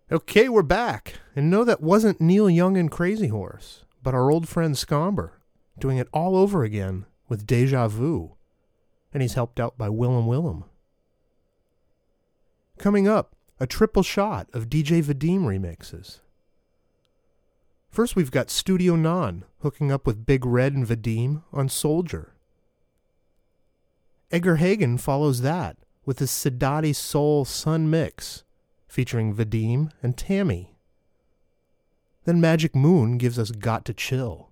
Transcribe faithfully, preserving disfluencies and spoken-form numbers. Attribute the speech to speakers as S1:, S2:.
S1: Okay, we're back. And no, that wasn't Neil Young and Crazy Horse, but our old friend Scomber, doing it all over again with Deja Vu. And he's helped out by Willem Willem. Coming up, a triple shot of D J Vadim remixes. First, we've got Studio Non hooking up with Big Red and Vadim on Soldier. Edgar Hagen follows that with his Siddati Soul Sun mix, featuring Vadim and Tammy. Then Magic Moon gives us Got to Chill.